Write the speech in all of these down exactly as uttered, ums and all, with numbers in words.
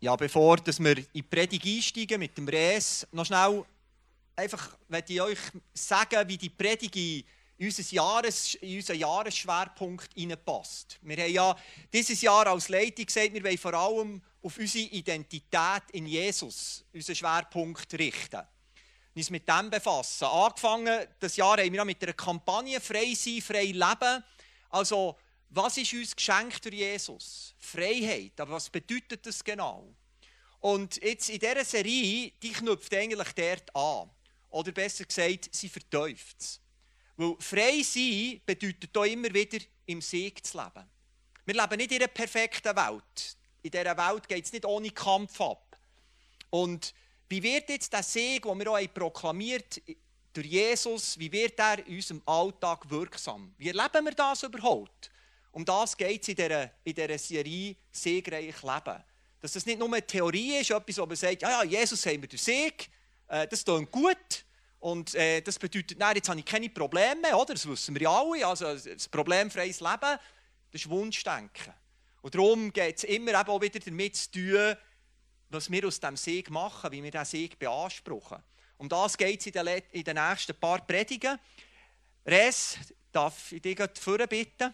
Ja, bevor dass wir in die Predigt einsteigen mit dem Res, noch schnell einfach möchte ich euch sagen, wie die Predigt in, unser Jahres, in unseren Jahresschwerpunkt hineinpasst. Wir haben ja dieses Jahr als Leitung gesagt, wir wollen vor allem auf unsere Identität in Jesus unseren Schwerpunkt richten. Uns mit dem befassen. Angefangen, das Jahr haben wir mit einer Kampagne «Frei sein, frei leben». Also, was ist uns geschenkt durch Jesus? Freiheit, aber was bedeutet das genau? Und jetzt in dieser Serie, die knüpft eigentlich dort an. Oder besser gesagt, sie vertieft es. Weil frei sein bedeutet auch immer wieder im Sieg zu leben. Wir leben nicht in einer perfekten Welt. In dieser Welt geht es nicht ohne Kampf ab. Und wie wird jetzt der Sieg, den wir auch proklamiert durch Jesus, wie wird er in unserem Alltag wirksam? Wie erleben wir das überhaupt? Um das geht es in dieser, in dieser Serie «Siegreich Leben». Dass das nicht nur eine Theorie ist, etwas, wo man sagt, ja, ja, Jesus haben wir den Sieg, äh, das klingt gut und äh, das bedeutet, nein, jetzt habe ich keine Probleme mehr, oder? Das wissen wir ja alle, also das problemfreies Leben, das ist Wunschdenken. Und darum geht es immer eben auch wieder damit zu tun, was wir aus diesem Sieg machen, wie wir diesen Sieg beanspruchen. Um das geht es in, in den nächsten paar Predigen. Res, darf ich dich vorne bitten?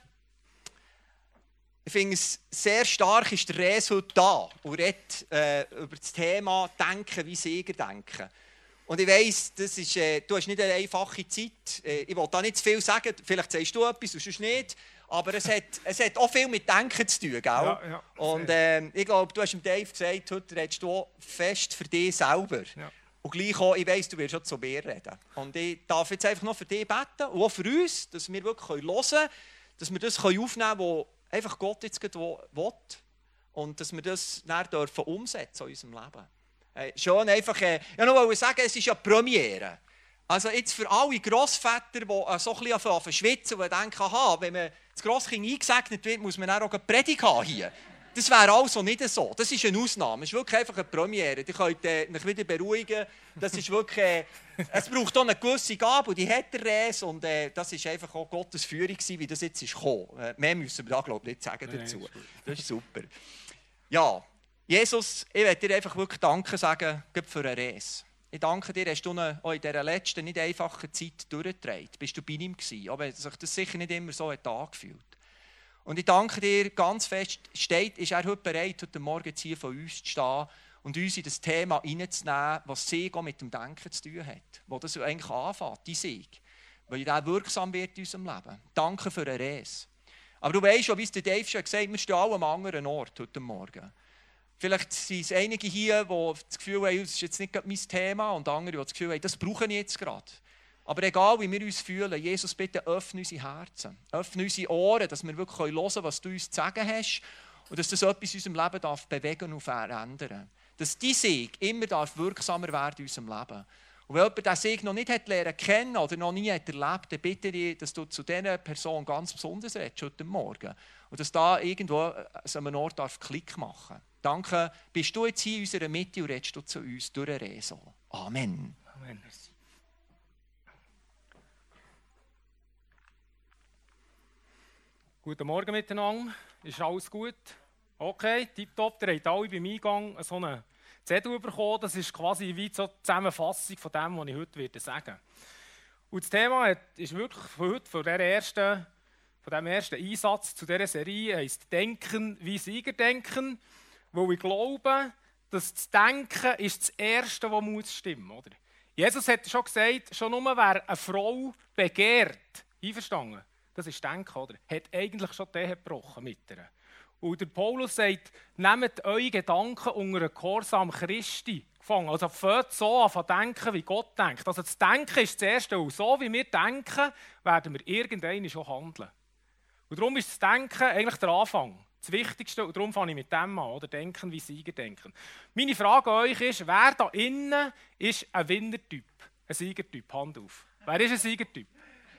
Ich finde es sehr stark, ist der Res heute da und redet äh, über das Thema Denken wie Sieger denken. Und ich weiss, das ist, äh, du hast nicht eine einfache Zeit. Äh, ich will da nicht zu viel sagen, vielleicht sagst du etwas und sonst nicht. Aber es hat, es hat auch viel mit Denken zu tun, gell? Ja, ja, und äh, ich glaube, du hast dem Dave gesagt, heute redest du auch fest für dich selber. Ja. Und gleich auch, ich weiss, du wirst schon zu mir reden. Und ich darf jetzt einfach noch für dich beten und auch für uns, dass wir wirklich hören können, dass wir das aufnehmen können, was einfach Gott jetzt will. Und dass wir das dann dürfen umsetzen in unserem Leben. Äh, schon einfach, äh, ja, noch sagen, es ist ja Premiere. Also jetzt für alle Grossväter, die äh, so ein bisschen anfangen zu schwitzen und denken, aha, wenn man das Grosskind eingesegnet wird, muss man dann auch eine Predigt haben hier. Das wäre also nicht so. Das ist eine Ausnahme. Es ist wirklich einfach eine Premiere. Ihr könnt äh, mich wieder beruhigen. Das ist wirklich, äh, es braucht auch eine gewisse Gabe und die hat der Res. Und äh, das ist einfach auch Gottes Führung, wie das jetzt ist gekommen. Äh, mehr müssen wir da, glaube ich, nicht sagen dazu. Nein, das ist super. Ja, Jesus, ich möchte dir einfach wirklich Danke sagen für den Res. Ich danke dir, hast du ihn auch in dieser letzten, nicht einfachen Zeit durchgetragen. Bist du bei ihm gewesen, aber sich das sicher nicht immer so hat angefühlt. Und ich danke dir ganz fest, steht, ist er heute bereit, heute Morgen hier von uns zu stehen und uns in das Thema hineinzunehmen, was Sieg auch mit dem Denken zu tun hat. Wo das eigentlich anfängt, die Sieg. Weil der wirksam wird in unserem Leben. Danke für den Res. Aber du weißt schon, wie es der Dave schon gesagt hat, wir stehen alle am anderen Ort heute Morgen. Vielleicht sind es einige hier, die das Gefühl haben, das ist jetzt nicht mein Thema, und andere, die das Gefühl haben, das brauche ich jetzt gerade. Aber egal, wie wir uns fühlen, Jesus, bitte öffne unsere Herzen, öffne unsere Ohren, dass wir wirklich hören können, was du uns zu sagen hast und dass das etwas in unserem Leben darf bewegen und verändern. Dass dein Sieg immer darf wirksamer werden in unserem Leben. Und wenn jemand diesen Sieg noch nicht hat lernen kennen oder noch nie hat erlebt, dann bitte ich, dass du zu dieser Person ganz besonders redest heute Morgen. Und dass da irgendwo an einem Ort darf Klick machen. Danke, bist du jetzt hier in unserer Mitte und redest du zu uns durch den Reso. Amen. Amen. Guten Morgen miteinander. Ist alles gut? Okay, tipptopp. Ihr habt alle beim Eingang so einen Zettel bekommen. Das ist quasi wie so die Zusammenfassung von dem, was ich heute sagen werde. Und das Thema ist wirklich von heute, von, der ersten, von dem ersten Einsatz zu dieser Serie, heisst «Denken wie Sieger denken», weil ich glaube, dass das Denken ist das Erste, was muss stimmen muss. Jesus hat schon gesagt, schon nur wer eine Frau begehrt, einverstanden? Das ist Denken, oder? Hat eigentlich schon die Ehe gebrochen mit ihr. Und der Paulus sagt, nehmt eure Gedanken unter einen Gehorsam Christi gefangen. Also fängt so an zu denken, wie Gott denkt. Also das Denken ist das Erste. Und so wie wir denken, werden wir irgendwann schon handeln. Und darum ist das Denken eigentlich der Anfang. Das Wichtigste. Und darum fange ich mit dem an, oder? Denken wie Sieger denken. Meine Frage an euch ist, wer da innen ist ein Winnertyp? Ein Siegertyp? Hand auf. Wer ist ein Siegertyp?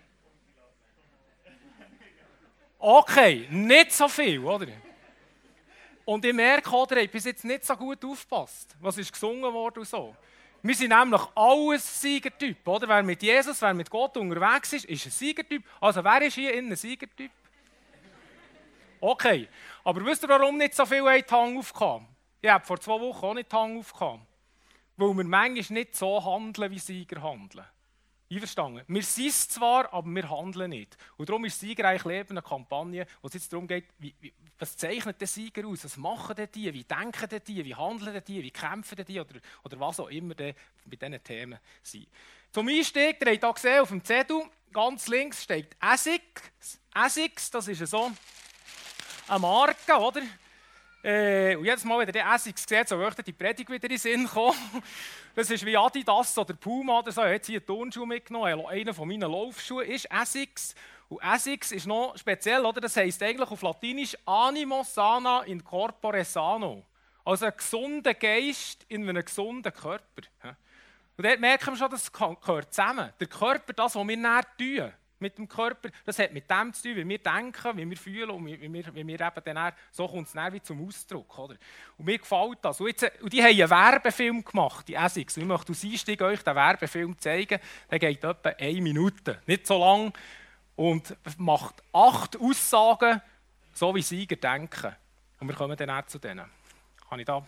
Okay, nicht so viel, oder? Und ich merke, oder, ihr habt bis jetzt nicht so gut aufgepasst, was ist gesungen worden und so. Wir sind nämlich alles Siegertyp, oder? Wer mit Jesus, wer mit Gott unterwegs ist, ist ein Siegertyp. Also wer ist hier innen ein Siegertyp? Okay, aber wisst ihr, warum nicht so viel in die Hand aufkam? Ich habe vor zwei Wochen auch nicht die Hand aufgehauen, weil wir manchmal nicht so handeln, wie Sieger handeln. Einverstanden? Wir sind es zwar, aber wir handeln nicht. Und darum ist Siegerreich Leben eine Kampagne, wo es jetzt darum geht, wie, wie, was zeichnet der Sieger aus? Was machen denn die? Wie denken denn die? Wie handeln denn die? Wie kämpfen denn die? Oder, oder was auch immer bei diesen Themen sind. Zum Einstieg, ihr habt hier gesehen, auf dem Zettel, ganz links steht Essex. Essex, das ist so eine Marke, oder? Äh, und jedes Mal, wenn ihr den Essex seht, so möchte die Predigt wieder in den Sinn kommen. Das ist wie Adidas oder Puma oder so. Ich habe jetzt hier einen Turnschuh mitgenommen. Einer von meinen Laufschuhen ist Essex. Und Essex ist noch speziell, oder? Das heisst eigentlich auf Latinisch Animo sana in corpore sano. Also ein gesunder Geist in einem gesunden Körper. Und dort merken wir schon, das gehört zusammen. Der Körper, das, was wir näher tun mit dem Körper, das hat mit dem zu tun, wie wir denken, wie wir fühlen und wie wir, wie wir eben dann, so kommt es dann wie zum Ausdruck. Oder? Und mir gefällt das. Und, jetzt, und die haben einen Werbefilm gemacht, die Essex. Und ich möchte aus Einstieg euch den Werbefilm zeigen. Der geht etwa eine Minute, nicht so lang. Und macht acht Aussagen, so wie Sieger denken. Und wir kommen dann auch zu denen. Kann ich da?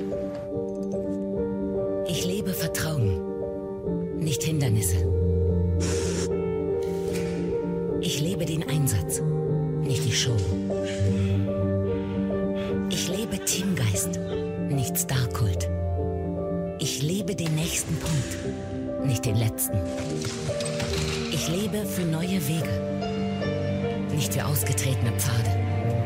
Ich lebe Vertrauen, nicht Hindernisse. Ich lebe den Einsatz, nicht die Show. Ich lebe Teamgeist, nicht Starkult. Ich lebe den nächsten Punkt, nicht den letzten. Ich lebe für neue Wege, nicht für ausgetretene Pfade.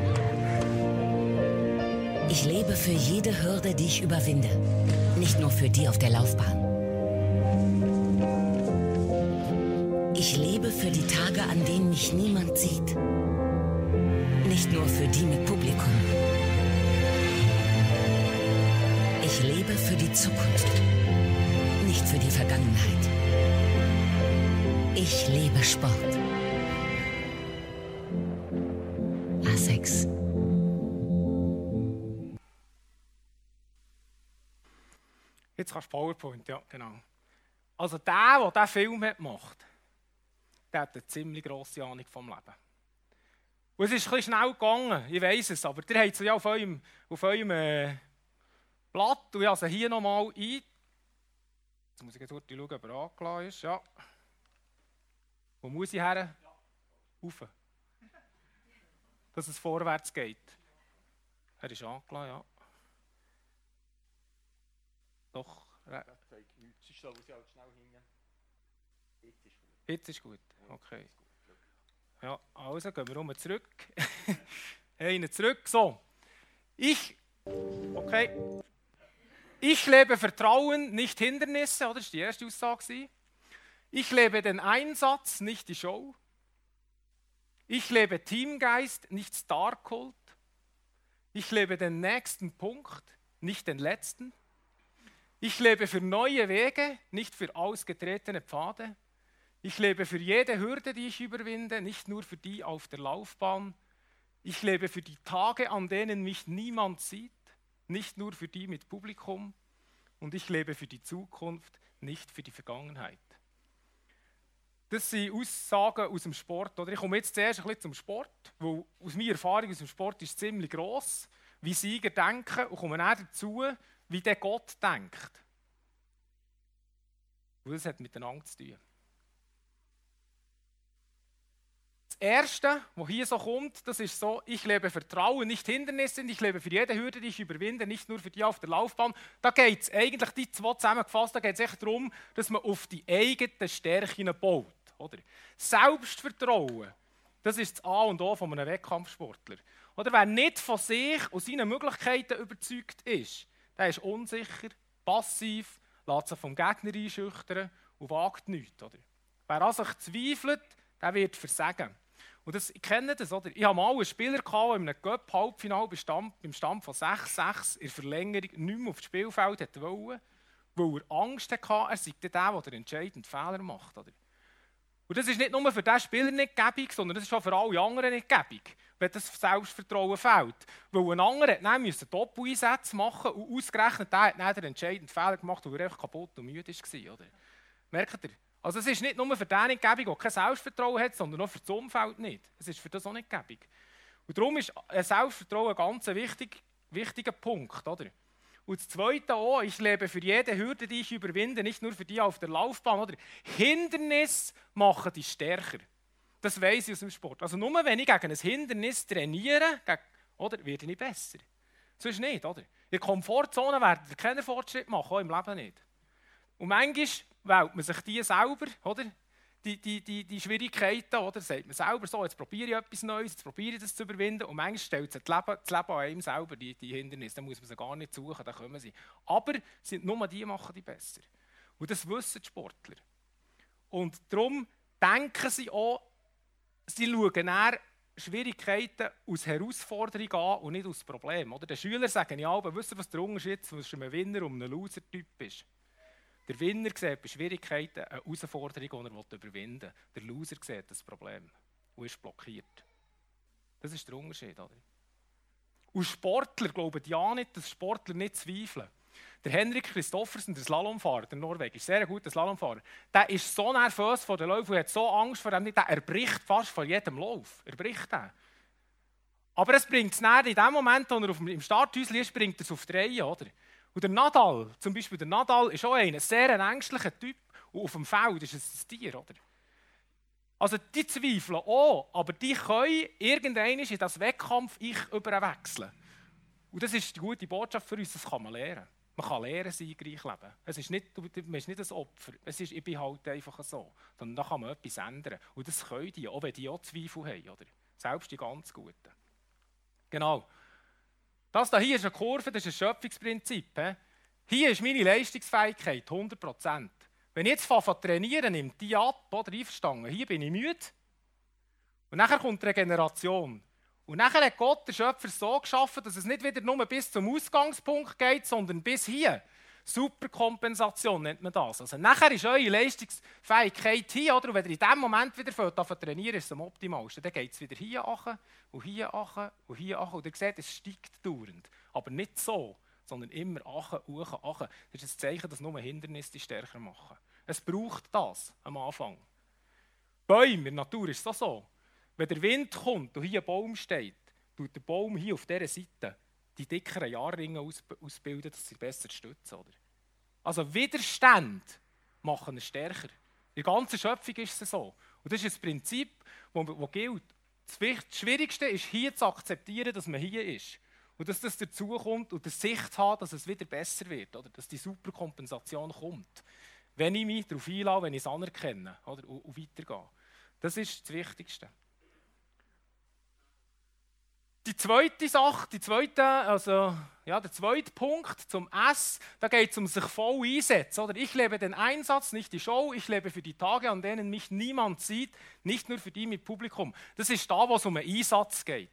Ich lebe für jede Hürde, die ich überwinde, nicht nur für die auf der Laufbahn. Ich lebe für die Tage, an denen mich niemand sieht. Nicht nur für die mit Publikum. Ich lebe für die Zukunft, nicht für die Vergangenheit. Ich lebe Sport. Essex. Jetzt kannst du PowerPoint, ja, genau. Also der, der diesen Film hat gemacht, der hat eine ziemlich grosse Ahnung vom Leben. Und es ist ein bisschen schnell gegangen, ich weiss es, aber ihr habt es ja auf eurem, auf eurem äh, Blatt, und ich habe es hier nochmal ein. Jetzt muss ich jetzt schauen, ob er angelassen ist. Ja. Wo muss ich her? Ja. Rauf. Dass es vorwärts geht. Er ist angelassen, ja. Doch. Das zeigt nichts, sonst soll ich auch schnell hingehen. Jetzt ist gut. Jetzt ist gut, okay. Ja, also gehen wir um zurück. Einen zurück, so. Ich, okay. Ich lebe Vertrauen, nicht Hindernisse, oder? Das war die erste Aussage. Ich lebe den Einsatz, nicht die Show. Ich lebe Teamgeist, nicht Starkult. Ich lebe den nächsten Punkt, nicht den letzten. Ich lebe für neue Wege, nicht für ausgetretene Pfade. Ich lebe für jede Hürde, die ich überwinde, nicht nur für die auf der Laufbahn. Ich lebe für die Tage, an denen mich niemand sieht, nicht nur für die mit Publikum. Und ich lebe für die Zukunft, nicht für die Vergangenheit. Das sind Aussagen aus dem Sport. Oder? Ich komme jetzt zuerst ein bisschen zum Sport, weil aus meiner Erfahrung aus dem Sport ist ziemlich gross, wie Sieger denken, und komme dann dazu, wie der Gott denkt. Und das hat miteinander zu tun. Das Erste, was hier so kommt, das ist so, ich lebe Vertrauen, nicht Hindernisse, ich lebe für jede Hürde, die ich überwinde, nicht nur für die auf der Laufbahn. Da geht es eigentlich, die zwei zusammengefasst, da geht es echt darum, dass man auf die eigenen Stärken baut. Oder? Selbstvertrauen, das ist das A und O von einem Wettkampfsportler. Oder wer nicht von sich und seinen Möglichkeiten überzeugt ist, der ist unsicher, passiv, lässt sich vom Gegner einschüchtern und wagt nichts. Oder? Wer an sich zweifelt, der wird versagen. Und das, ich kenne das, oder? Ich habe mal einen Spieler gehabt, der in einem Cup-Halbfinale beim Stand, beim Stand von sechs sechs in der Verlängerung nicht mehr auf das Spielfeld wollte, weil er Angst hatte, er sei der, der den entscheidenden Fehler macht. Oder? Und das ist nicht nur für diesen Spieler nicht gäbig, sondern das ist auch für alle anderen nicht gäbig, wenn das Selbstvertrauen fehlt. Weil ein anderer musste Doppeleinsätze machen und ausgerechnet der hat dann den entscheidenden Fehler gemacht, weil er einfach kaputt und müde war. Oder? Merkt ihr? Also es ist nicht nur für den nicht gäbig, der kein Selbstvertrauen hat, sondern auch für das Umfeld nicht. Es ist für das auch nicht gäbig. Und darum ist ein Selbstvertrauen ein ganz wichtig, wichtiger Punkt. Oder? Und das Zweite auch, ich lebe für jede Hürde, die ich überwinde, nicht nur für die auf der Laufbahn. Oder? Hindernisse machen dich stärker. Das weiss ich aus dem Sport. Also nur wenn ich gegen ein Hindernis trainiere, gegen, oder, werde ich nicht besser. Sonst nicht, oder? In der Komfortzone werdet ihr keinen Fortschritt machen, auch im Leben nicht. Und manchmal wählt man sich die selber, oder? Die, die, die, die Schwierigkeiten, oder? Sagt man selber so, jetzt probiere ich etwas Neues, jetzt probiere ich das zu überwinden. Und manchmal stellt sich das Leben, das Leben an einem selber, die, die Hindernisse. Dann muss man sie gar nicht suchen, dann kommen sie. Aber sind nur die machen die besser. Und das wissen die Sportler. Und darum denken sie auch, sie schauen eher Schwierigkeiten aus Herausforderungen an und nicht aus Problemen. Oder? Den Schülern sagen ja auch, wisst ihr, was der Unterschied zwischen einem Winner und einem Loser-Typ ist? Der Winner sieht bei Schwierigkeiten eine Herausforderung, die er überwinden will. Der Loser sieht das Problem und ist blockiert. Das ist der Unterschied. Oder? Und Sportler glauben ja nicht, dass Sportler nicht zweifeln. Der Henrik Kristoffersen, der Slalomfahrer, der Norweger, ist sehr ein guter Slalomfahrer. Der ist so nervös vor den Läufen und hat so Angst vor dem, der bricht fast vor jedem Lauf. Er bricht den. Aber es bringt es näher in dem Moment, wo er auf dem, im Starthäuschen ist, bringt er es auf die Reihe, oder? Und der Nadal, zum Beispiel der Nadal, ist auch ein sehr ängstlicher Typ. Und auf dem Feld ist es ein Tier, oder? Also die zweifeln auch, aber die können irgendwann in das Wettkampf ich überwechseln. Und das ist die gute Botschaft für uns, das kann man lernen. Man kann lernen, siegreich leben. Es ist nicht, man ist nicht ein Opfer, es ist, ich bin halt einfach so. Sondern da kann man etwas ändern. Und das können die, auch wenn die auch Zweifel haben. Oder? Selbst die ganz Guten. Genau. Das hier ist eine Kurve, das ist ein Schöpfungsprinzip. He? Hier ist meine Leistungsfähigkeit, hundert Prozent. Wenn ich jetzt anfange zu trainieren, nimmt die ab, oder einverstanden. Hier bin ich müde. Und nachher kommt die Regeneration. Und nachher hat Gott, der Schöpfer, so geschaffen, dass es nicht wieder nur bis zum Ausgangspunkt geht, sondern bis hier. Superkompensation nennt man das. Also nachher ist eure Leistungsfähigkeit hier, oder? Und wenn ihr in diesem Moment wieder anfangen zu trainieren, ist es am optimalsten. Dann geht es wieder hier an und hier an und hier an. Und ihr seht, es steigt dauernd. Aber nicht so, sondern immer an, hoch, an. Das ist ein Zeichen, dass nur Hindernisse die stärker machen. Es braucht das am Anfang. Bäume, in der Natur ist es so. Wenn der Wind kommt und hier ein Baum steht, tut der Baum hier auf dieser Seite die dickeren Jahrringe ausbilden, dass sie besser stützen. Oder? Also Widerstände machen ihn stärker. In der ganzen Schöpfung ist es so. Und das ist ein Prinzip, das gilt. Das Schwierigste ist, hier zu akzeptieren, dass man hier ist. Und dass das dazukommt und die Sicht hat, dass es wieder besser wird. Oder? Dass die Superkompensation kommt. Wenn ich mich darauf einlasse, wenn ich es anerkenne, oder? Und, und weitergehe. Das ist das Wichtigste. Die zweite Sache, die zweite, also, ja, der zweite Punkt zum S, da geht es um sich voll einsetzen. Oder? Ich lebe den Einsatz, nicht die Show. Ich lebe für die Tage, an denen mich niemand sieht, nicht nur für die mit Publikum. Das ist da, wo es um einen Einsatz geht.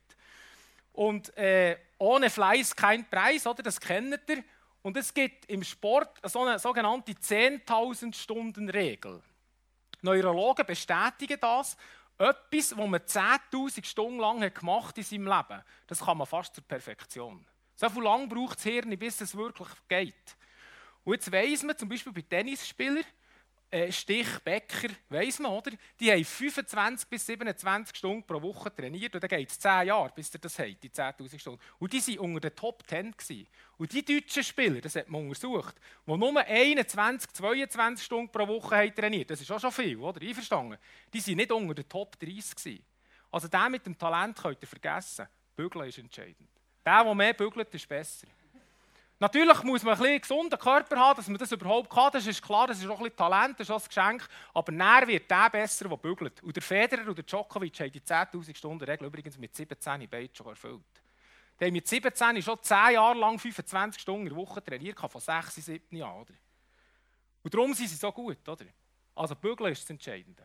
Und äh, ohne Fleiß kein Preis, oder? Das kennt ihr. Und es gibt im Sport so eine sogenannte zehntausend Stunden Regel. Neurologen bestätigen das. Etwas, was man zehntausend Stunden lang gemacht hat in seinem Leben, das kann man fast zur Perfektion. So viel lang braucht das Hirn, bis es wirklich geht. Und jetzt weiss man, zum Beispiel bei Tennisspielern, äh, Stich, Becker, weiss man, oder? Die haben fünfundzwanzig bis siebenundzwanzig Stunden pro Woche trainiert und dann geht es zehn Jahre, bis ihr das habt, die zehntausend Stunden. Und die waren unter den Top zehn gewesen. Und die deutschen Spieler, das hat man untersucht, die nur einundzwanzig, zweiundzwanzig Stunden pro Woche haben trainiert, das ist auch schon viel, oder? Einverstanden? Die waren nicht unter den Top dreißig gewesen. Also der mit dem Talent könnt ihr vergessen. Bügeln ist entscheidend. Der, der mehr bügelt, ist besser. Natürlich muss man ein bisschen einen gesunden Körper haben, dass man das überhaupt kann. Das ist klar, das ist auch ein bisschen Talent, das ist auch ein Geschenk. Aber näher wird der besser, der bügelt. Und der Federer und der Djokovic haben die zehntausend Stunden Regel übrigens mit siebzehn beide schon erfüllt. Die haben mit siebzehn schon zehn Jahre lang fünfundzwanzig Stunden in der Woche trainiert, von sechs, sieben Jahren. Oder? Und darum sind sie so gut. Oder? Also bügeln ist das Entscheidende.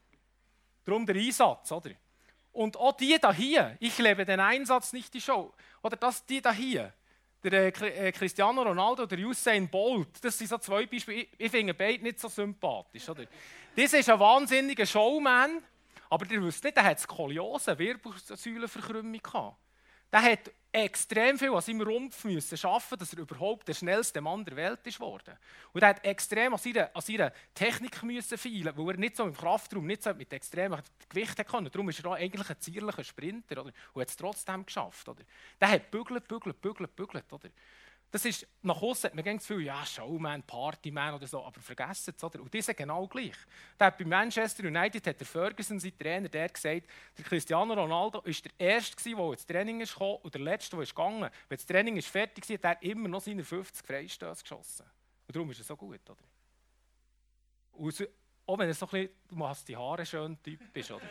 Darum der Einsatz. Oder? Und auch die da hier, ich lebe den Einsatz, nicht die Show. Oder das, die da hier. Der äh, Cristiano Ronaldo oder Usain Bolt, das sind so zwei Beispiele. Ich, ich finde beide nicht so sympathisch. Oder? Das ist ein wahnsinniger Showman, aber ihr wisst nicht, der hat Skoliose, Wirbelsäulenverkrümmung gehabt. Der hat extrem viel an seinem Rumpf müssen schaffen, dass er überhaupt der schnellste Mann der Welt ist worden. Und er hat extrem an seiner, an seiner Technik müssen feilen, weil er nicht so im Kraftraum, nicht so mit extremem Gewicht konnte. Darum ist er auch eigentlich ein zierlicher Sprinter, oder? Und hat es trotzdem geschafft, oder? Der hat bügelt, bügelt, bügelt, bügelt, oder? Das ist, nach außen hat man das Gefühl, ja, Showman, Partyman oder so, aber vergessen es, oder? Und die sind genau gleich. Der hat bei Manchester United hat der Ferguson, sein Trainer, der hat gesagt, der Cristiano Ronaldo war der Erste, der ins Training kam und der Letzte, der ist gegangen. Wenn das Training ist fertig war, hat er immer noch seine fünfzig Freistöße geschossen. Und darum ist er so gut, oder? Und so, auch wenn er so ein bisschen, du machst die Haare schön Typ bist, oder?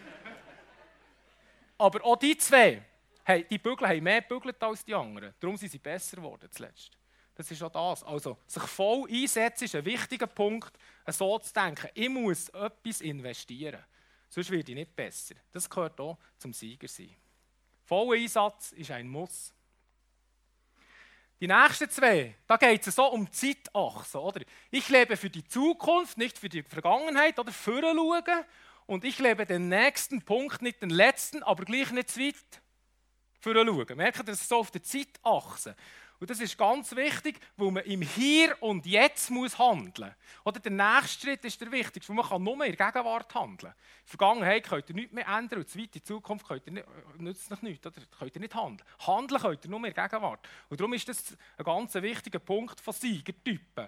Aber auch die zwei, hey, die Bügel haben mehr gebügelt als die anderen. Darum sind sie besser geworden zuletzt. Das ist auch das. Also, sich voll einsetzen ist ein wichtiger Punkt, so zu denken. Ich muss etwas investieren. Sonst werde ich nicht besser. Das gehört auch zum Sieger sein. Voller Einsatz ist ein Muss. Die nächsten zwei, da geht es so um die Zeitachse. Oder? Ich lebe für die Zukunft, nicht für die Vergangenheit. Oder voranschauen. Und ich lebe den nächsten Punkt, nicht den letzten, aber gleich nicht zu weit. Voranschauen. Merkt ihr, das ist so auf der Zeitachse. Und das ist ganz wichtig, weil man im Hier und Jetzt muss handeln. Oder der nächste Schritt ist der wichtigste, weil man kann nur in der Gegenwart handeln. In der Vergangenheit könnt ihr nichts mehr ändern und in der Zukunft könnt ihr nicht, nützt es nichts, oder? Könnt ihr nicht handeln. Handeln könnt ihr nur in der Gegenwart. Und darum ist das ein ganz wichtiger Punkt von Siegertypen.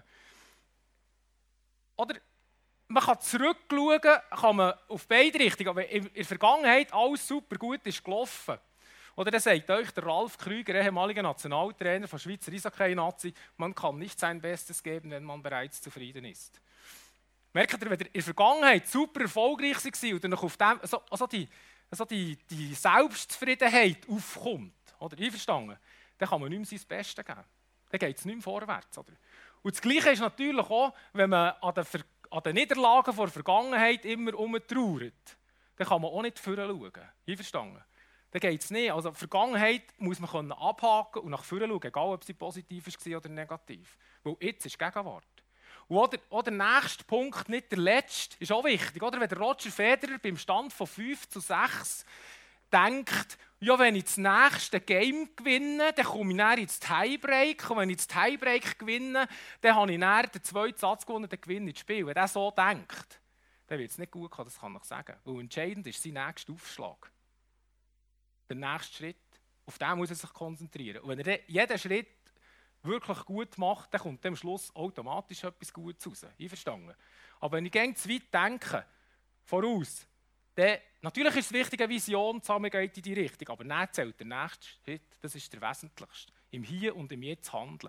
Oder man kann zurückschauen, kann man auf beide Richtungen, aber in der Vergangenheit alles super gut ist gelaufen. Oder dann sagt euch der Ralf Krüger, ehemaliger Nationaltrainer von Schweizer Eishockey-Nazi, man kann nicht sein Bestes geben, wenn man bereits zufrieden ist. Merkt ihr, wenn ihr in der Vergangenheit super erfolgreich war und dann auf dem, also, also die, also die, die Selbstzufriedenheit aufkommt, oder einverstanden, dann kann man nicht mehr sein Bestes geben. Dann geht es nicht mehr vorwärts. Oder? Und das Gleiche ist natürlich auch, wenn man an den, Ver- an den Niederlagen der Vergangenheit immer herumtrauert, dann kann man auch nicht voranschauen. Einverstanden? Dann geht es nicht. Also die Vergangenheit muss man können abhaken und nach vorne schauen, egal ob sie positiv war oder negativ. Weil jetzt ist Gegenwart. Und auch der, auch der nächste Punkt, nicht der letzte, ist auch wichtig. Oder? Wenn der Roger Federer beim Stand von fünf zu sechs denkt, ja, wenn ich das nächste Game gewinne, dann komme ich näher ins Tiebreak. Und wenn ich das Tiebreak gewinne, dann habe ich näher den zweiten Satz gewonnen, dann gewinne ich das Spiel. Wenn er so denkt, dann wird es nicht gut gehen, das kann ich sagen. Weil entscheidend ist sein nächster Aufschlag. Der nächste Schritt, auf den muss er sich konzentrieren. Und wenn er jeden Schritt wirklich gut macht, dann kommt am Schluss automatisch etwas Gutes raus. Einverstanden? Aber wenn ich gerne zu weit denke, voraus, dann, natürlich ist es wichtig, eine Vision zu haben, man geht in die Richtung, aber dann zählt der nächste Schritt, das ist der wesentlichste. Im Hier und im Jetzt handeln.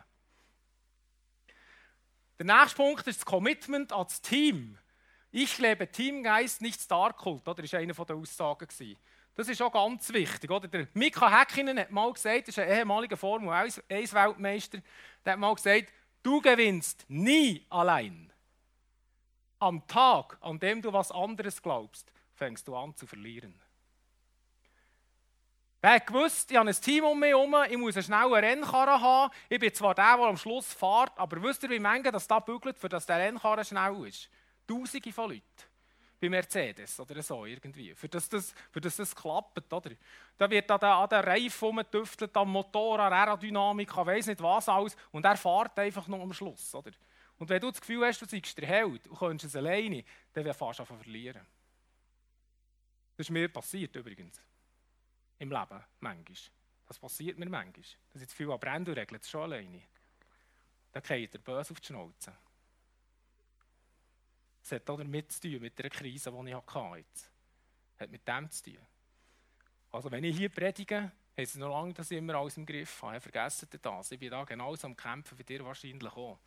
Der nächste Punkt ist das Commitment als Team. Ich lebe Teamgeist, nicht Starkult, das war eine der Aussagen. Das ist auch ganz wichtig. Oder? Der Mika Häkkinen hat mal gesagt, das ist ein ehemaliger Formel eins Weltmeister, der hat mal gesagt, du gewinnst nie allein. Am Tag, an dem du was anderes glaubst, fängst du an zu verlieren. Er hat gewusst, ich habe ein Team um mich herum, ich muss eine schnelle Rennkarre haben. Ich bin zwar der, der am Schluss fährt, aber wisst ihr, wie Menge das da bügelt, für dass der Rennkarre schnell ist? Tausende von Leuten. Bei Mercedes oder so irgendwie, für das das, für das, das klappt. Oder? Da wird an den, an den Reifen rumgetüftelt, am Motor, an der Aerodynamik, ich weiss nicht was alles, und er fährt einfach noch am Schluss. Oder? Und wenn du das Gefühl hast, du seist der Held und kannst es alleine, dann wirst du fast anfangen zu verlieren. Das ist mir passiert übrigens. Im Leben, manchmal. Das passiert mir manchmal. Dass ich zu viel an Brände regle, das schon alleine. Dann geht er böse auf die Schnauze. Das hat auch damit zu tun, mit der Krise, die ich hatte. Das hat mit dem zu tun. Also wenn ich hier predige, heisst es noch lange, dass ich immer alles im Griff habe. Vergesst ihr das. Ich bin da genauso am Kämpfen wie ihr wahrscheinlich auch.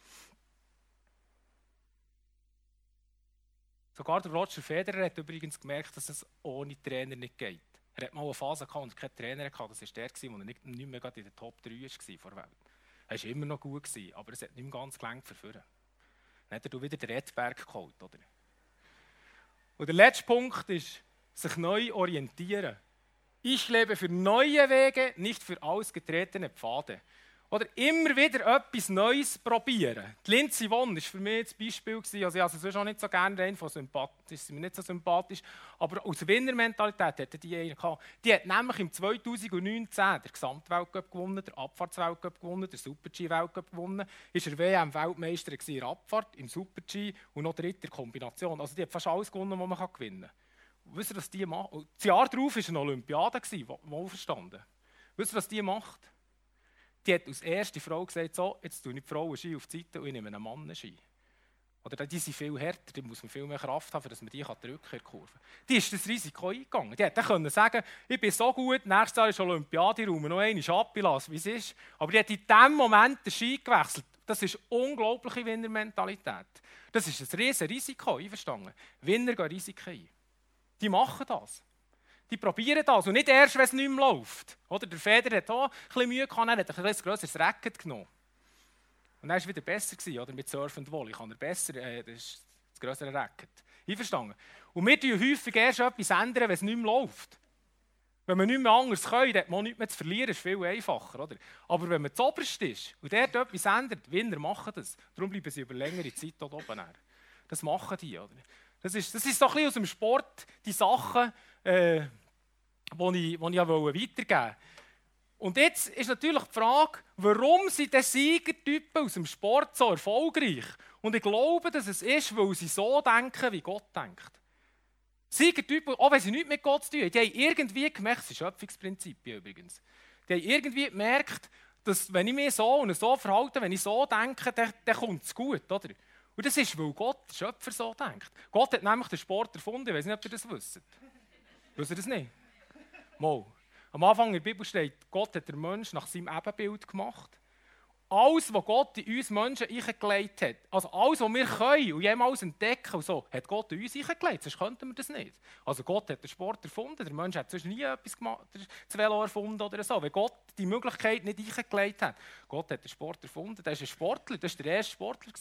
Sogar der Roger Federer hat übrigens gemerkt, dass es ohne Trainer nicht geht. Er hat mal eine Phase gehabt und keinen Trainer hatte. Das war der, der nicht, nicht mehr in der Top drei war vor der Welt. Er war immer noch gut, aber es hat nicht mehr ganz gelangt für vorne. Dann hat er wieder den Redberg geholt. Oder? Und der letzte Punkt ist, sich neu orientieren. Ich lebe für neue Wege, nicht für ausgetretene Pfade. Oder immer wieder etwas Neues probieren. Die Lindsey Vonn war für mich das Beispiel. Also ich habe sie sonst auch nicht so gerne, rein von sympathisch, ist sie mir nicht so sympathisch. Aber aus Winnermentalität hatte die eine gehabt. Die hat nämlich im zweitausendneunzehn den Gesamtweltcup gewonnen, den Abfahrtsweltcup gewonnen, den Super-G-Weltcup gewonnen. Ist er W M-Weltmeister in der Abfahrt, im Super-G und noch dritte Kombination. Also die hat fast alles gewonnen, was man gewinnen kann. Wisst ihr, was die macht? Das Jahr darauf war eine Olympiade, wohlverstanden. Wisst ihr, was die macht? die hat als erste Frau gesagt, so, jetzt tue ich die Frauen-Ski auf die Seite und ich nehme einen Mann-Ski. Oder die sind viel härter, da muss man viel mehr Kraft haben, dass man die drücken kann in der Kurve. Die ist das Risiko eingegangen. Die hätte können sagen, ich bin so gut, nächstes Jahr ist Olympiade, räume noch einmal abgelassen, wie es ist. Aber die hat in diesem Moment den Ski gewechselt. Das ist unglaubliche Winnermentalität. Das ist ein riesiges Risiko, einverstanden? Winner gehen Risiken ein. Die machen das. Die probieren das und nicht erst, wenn es nicht mehr läuft. Oder der Federer hat auch ein bisschen Mühe gehabt, er hat ein bisschen grösseres Racket genommen. Und dann war es wieder besser gewesen, oder? Mit Surf und Volley kann er besser, äh, das ist das grössere Racket. Einverstanden? Und wir tun häufig erst etwas ändern, wenn es nicht mehr läuft. Wenn man nicht mehr anders kann, dann hat man nichts mehr zu verlieren, ist viel einfacher. Oder? Aber wenn man zuoberst ist und dort etwas ändert, Winner machen das. Darum bleiben sie über längere Zeit dort oben. Das machen die. Oder? Das ist, das ist so ein bisschen aus dem Sport, die Sachen, äh, die ich, die ich weitergeben wollte. Und jetzt ist natürlich die Frage, warum sind die Siegertypen aus dem Sport so erfolgreich? Und ich glaube, dass es ist, weil sie so denken, wie Gott denkt. Siegertypen, auch wenn sie nichts mit Gott zu tun haben, die haben irgendwie gemerkt, das sind Schöpfungsprinzipien übrigens, die haben irgendwie gemerkt, dass wenn ich mich so und so verhalte, wenn ich so denke, dann, dann kommt es gut. Oder? Und das ist, weil Gott, der Schöpfer, so denkt. Gott hat nämlich den Sport erfunden, ich weiß nicht, ob ihr das wisst. Wisst ihr das nicht? Mal. Am Anfang in der Bibel steht, Gott hat den Menschen nach seinem Ebenbild gemacht. Alles, was Gott in uns Menschen eingelegt hat, also alles, was wir können und jemals entdecken, und so, hat Gott in uns eingelegt, sonst könnten wir das nicht. Also Gott hat den Sport erfunden, der Mensch hat sonst nie etwas gemacht, das Velo erfunden oder so. Wenn Gott die Möglichkeit nicht eingelegt hat, Gott hat den Sport erfunden, der ist ein Sportler, das war der erste Sportler.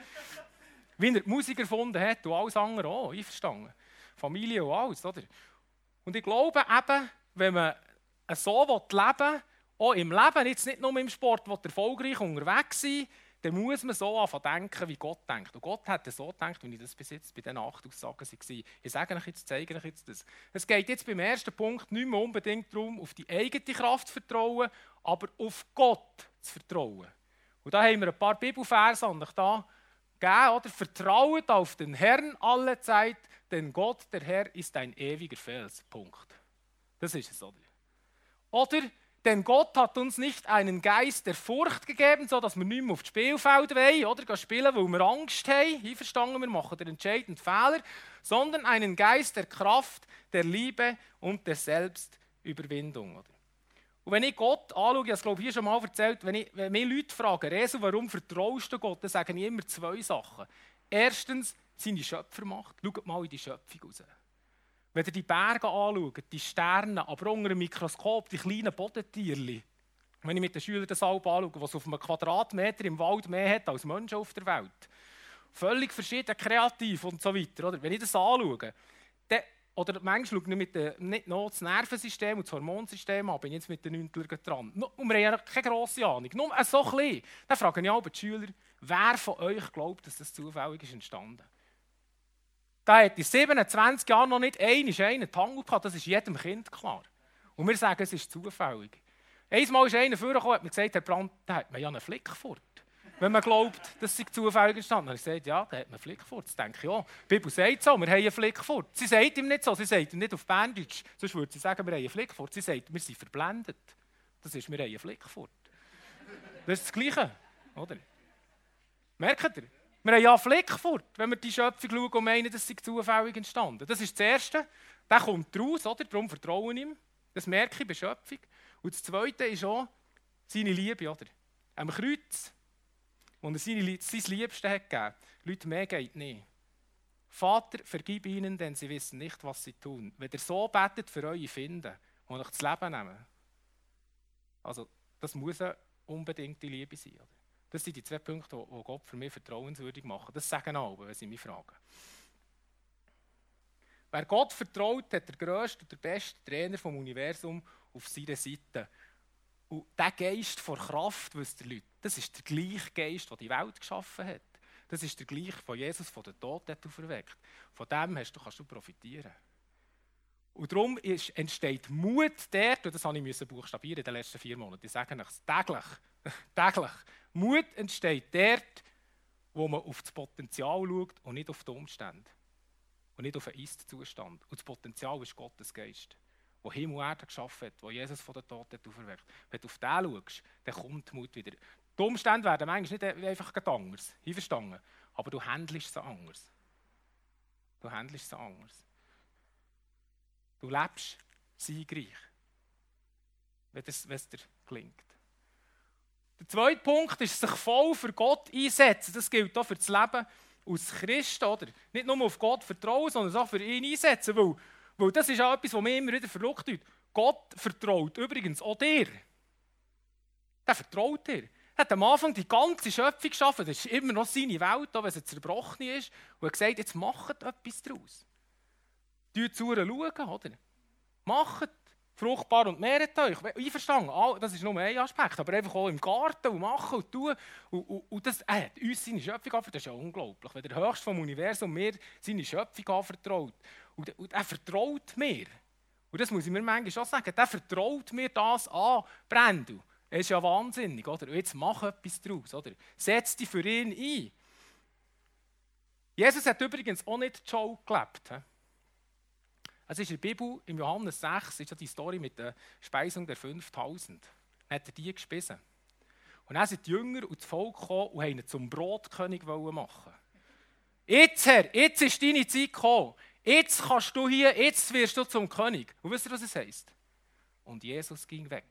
Wie er die Musik erfunden hat und alles andere auch, einverstanden. Familie und alles, oder? Und ich glaube eben, wenn man so leben will, auch im Leben, jetzt nicht nur im Sport, wo erfolgreich unterwegs sein, dann muss man so anfangen denken, wie Gott denkt. Und Gott hat so gedacht, wie ich das bis jetzt bei diesen acht Aussagen war. Ich sage euch jetzt, zeige euch jetzt das. Es geht jetzt beim ersten Punkt nicht mehr unbedingt darum, auf die eigene Kraft zu vertrauen, aber auf Gott zu vertrauen. Und da haben wir ein paar Bibelverse an euch da gegeben, oder? Vertrauet auf den Herrn alle Zeit, denn Gott, der Herr, ist ein ewiger Fels. Punkt. Das ist es, oder? Oder, denn Gott hat uns nicht einen Geist der Furcht gegeben, sodass wir nicht mehr auf das Spielfeld wollen, oder gehen spielen, weil wir Angst haben, einverstanden, wir machen den entscheidenden Fehler, sondern einen Geist der Kraft, der Liebe und der Selbstüberwindung. Oder? Und wenn ich Gott anschaue, ich habe es glaube ich hier schon mal erzählt, wenn, ich, wenn mich Leute fragen, Resu, warum vertraust du Gott, dann sage ich immer zwei Sachen. Erstens, seine Schöpfermacht. Schaut mal in die Schöpfung raus. Wenn ihr die Berge anschaut, die Sterne, aber unter dem Mikroskop, die kleinen Bodentierchen, wenn ich mit den Schülern das Alp anschaue, was auf einem Quadratmeter im Wald mehr hat als Menschen auf der Welt, völlig verschieden, kreativ und so weiter. Oder? Wenn ich das anschaue, dann, oder manchmal schaue ich mit dem, nicht nur das Nervensystem und das Hormonsystem an, bin ich jetzt mit den Neuntlern dran. Und wir haben ja keine grosse Ahnung, nur so klein. Dann frage ich auch die Schüler, wer von euch glaubt, dass das zufällig ist entstanden? Da hat in siebenundzwanzig Jahren noch nicht einmal einen Tango gehabt, das ist jedem Kind klar. Und wir sagen, es ist zufällig. Einmal ist einer vorgekommen und hat mir gesagt, Herr Brandt, da hat man ja einen Flick fort. Wenn man glaubt, dass sie zufällig entstanden. Dann habe ich gesagt, ja, da hat man einen Flick fort. Das denke ich auch. Die Bibel sagt so, wir haben einen Flick fort. Sie sagt ihm nicht so, sie sagt ihm nicht auf Berndeutsch. Sonst würde sie sagen, wir haben einen Flick fort. Sie sagt, wir sind verblendet. Das ist, wir haben einen Flick fort. Das ist das Gleiche, oder? Merkt ihr? Wir haben ja einen Flick fort, wenn wir die Schöpfung schauen und meinen, das sei zufällig entstanden. Das ist das Erste. Der kommt raus, oder? Darum vertrauen ihm. Das merke ich bei Schöpfung. Und das Zweite ist auch seine Liebe, oder? Am Kreuz, wo er seine, sein Liebste hat gegeben. Leute, mehr geht nicht. Vater, vergib ihnen, denn sie wissen nicht, was sie tun. Wenn ihr so betet für eure Finden und euch das Leben nehmen, also das muss eine unbedingte Liebe sein, oder? Das sind die zwei Punkte, die Gott für mich vertrauenswürdig machen. Das sagen alle, wenn sie mich fragen. Wer Gott vertraut, hat der grösste und der beste Trainer vom Universum auf seiner Seite. Und dieser Geist vor Kraft, wisst ihr Leute, das ist der gleiche Geist, der die Welt geschaffen hat. Das ist der gleiche, den Jesus von den Toten auferweckt. Von dem hast du, kannst du profitieren. Und darum ist, entsteht Mut dort, und das habe ich buchstabieren in den letzten vier Monaten. Ich sage euch täglich, täglich. Mut entsteht dort, wo man auf das Potenzial schaut und nicht auf die Umstände. Und nicht auf den Ist-Zustand. Und das Potenzial ist Gottes Geist. der Himmel und Erde geschaffen hat, der Jesus von den Toten auferweckt. Wenn du auf den schaust, dann kommt die Mut wieder. Die Umstände werden manchmal nicht einfach anders, einverstanden, aber du handelst sie anders. Du handelst sie anders. Du lebst siegreich, wenn es, wenn es dir gelingt. Der zweite Punkt ist, sich voll für Gott einsetzen. Das gilt auch für das Leben als Christ. Oder? Nicht nur auf Gott vertrauen, sondern auch für ihn einsetzen. Weil, weil das ist auch etwas, was mich immer wieder verrückt tut. Gott vertraut übrigens auch dir. Er vertraut dir. Er hat am Anfang die ganze Schöpfung geschaffen. Das ist immer noch seine Welt, auch wenn sie zerbrochen ist. Und er hat gesagt, jetzt macht etwas daraus. Schaut zu ihr, oder? Macht. Fruchtbar und mehret euch. Einverstanden, das ist nur ein Aspekt, aber einfach auch im Garten und machen und tun. Und, und, und das äh, hat uns seine Schöpfung anvertraut. Das ist ja unglaublich. Wenn der Höchste vom Universum mir seine Schöpfung anvertraut. Und, und er vertraut mir. Und das muss ich mir manchmal auch sagen. Er vertraut mir das an. Brendel. Er ist ja wahnsinnig. Oder? Und jetzt mach etwas daraus. Oder? Setz dich für ihn ein. Jesus hat übrigens auch nicht die Show gelebt. He? Es ist in der Bibel, im Johannes sechs, ist ja die Story mit der Speisung der fünftausend. Dann hat er die gespissen. Und dann sind die Jünger und das Volk gekommen und haben ihn zum Brotkönig machen. Jetzt, Herr, jetzt ist deine Zeit gekommen. Jetzt kannst du hier, jetzt wirst du zum König. Und wisst ihr, was es heisst? Und Jesus ging weg.